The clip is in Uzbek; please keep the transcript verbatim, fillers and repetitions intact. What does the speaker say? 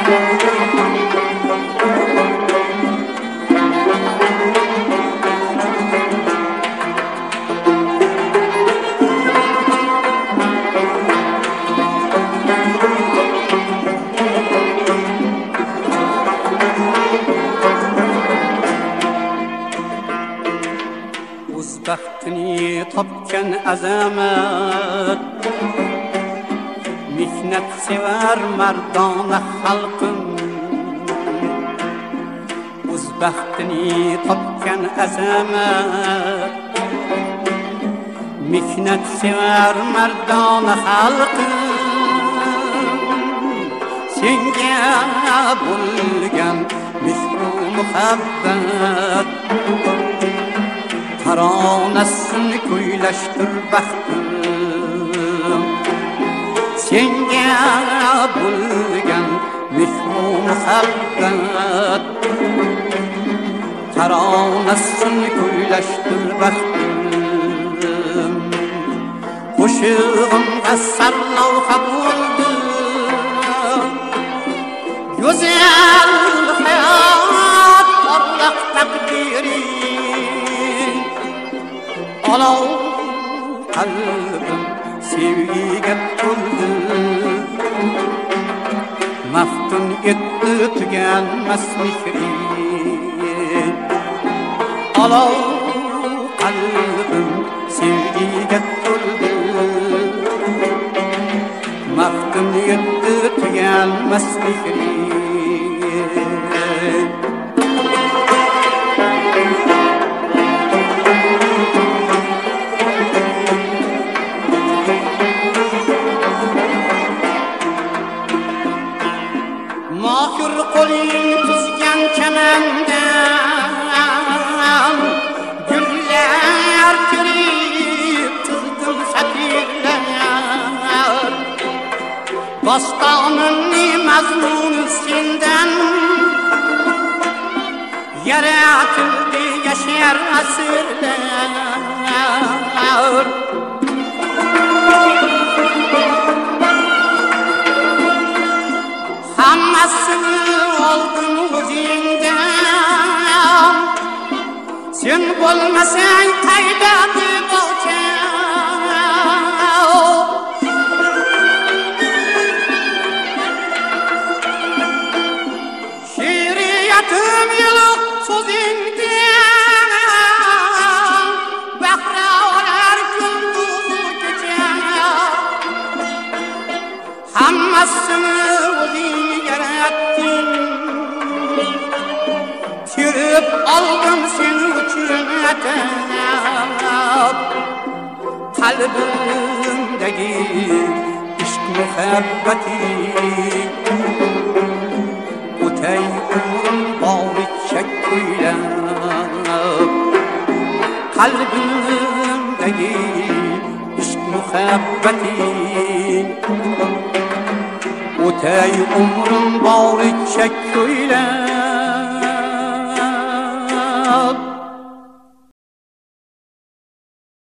Baxtini topgan azamat mehnat sevar mardona xalqim o'z baxtini topgan azamat mehnat sevar mardona xalqim senga bo'lgan mehru muhabbat taronasini kuylashtir baxtim senga bo'lgan mehru muhabbat taronasini kuylashtir baxtim qo'shig'imga sarlavha bo'ldi go'zal hayot porloq taqdiring olov qalbim sevgiga to'ldi maftun etdi tuganmas mehring olov qalbim sevgiga to'ldi maftun etdi tuganmas mehring mahur qo'ling tuzgan kamandan gullar kirib tuzdim satirlar dostonimni mazmuni sendan yaratildi yashar asrlar hammasini oldim o'zingdan sen bo'lmasang qayda debocham she'riyatim yo'q so'zingdan bahra olar kunduzi kecha hammasini o'zing yaratding tirib oldim seni uchun atab qalbimdagi ishq muhabbating o'tay umrim boricha kuylab qalbimdagi ishq muhabbating o'tay umrim boricha kuylab